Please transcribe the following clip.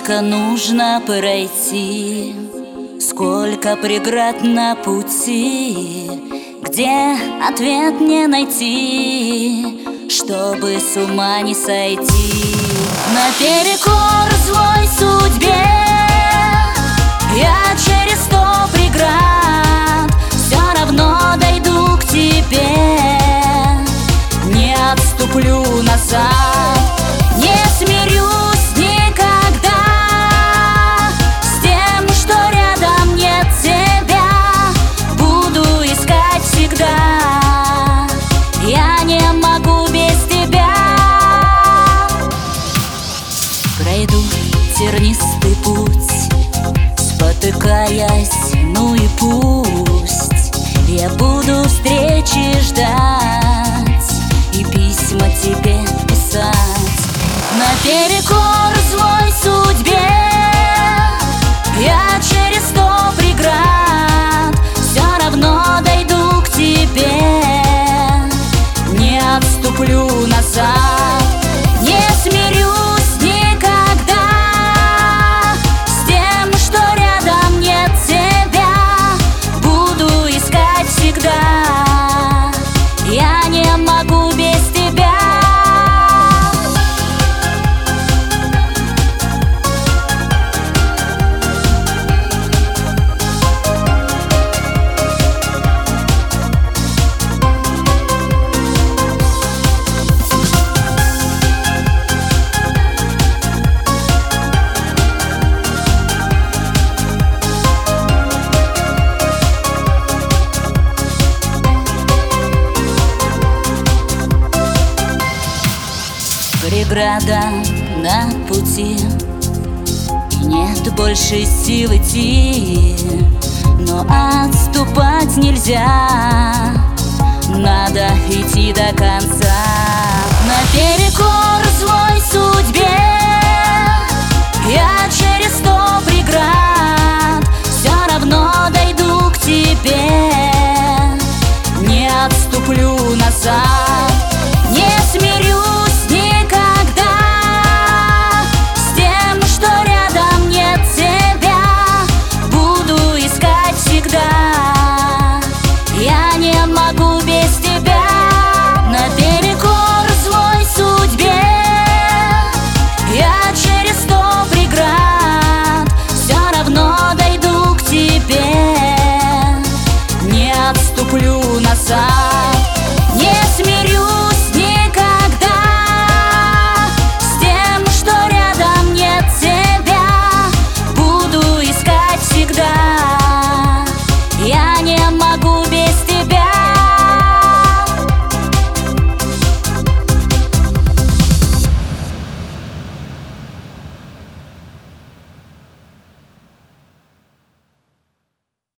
Сколько нужно пройти, сколько преград на пути, где ответ не найти, чтобы с ума не сойти. Наперекор злой судьбе я через 100 преград все равно дойду к тебе, не отступлю назад, не смирюсь никогда с тем, что рядом нет тебя. Буду искать всегда, я не могу без тебя. Пройду тернистый путь, спотыкаясь, ну и пусть. Я буду встречи ждать и письма тебе писать. Наперекор злой судьбе я через 100 преград все равно дойду к тебе, не отступлю назад, не смирюсь никогда с тем, что рядом нет тебя. Буду искать всегда, я не могу без тебя. Преграда на пути, и нет больше сил идти, но отступать нельзя, надо идти до конца. Наперекор злой судьбе я через 100 преград все равно дойду к тебе, не отступлю назад, не смирюсь никогда с тем, что рядом нет тебя. Буду искать всегда, я не могу без тебя. Наперекор злой судьбе я через 100 преград все равно дойду к тебе, не отступлю назад.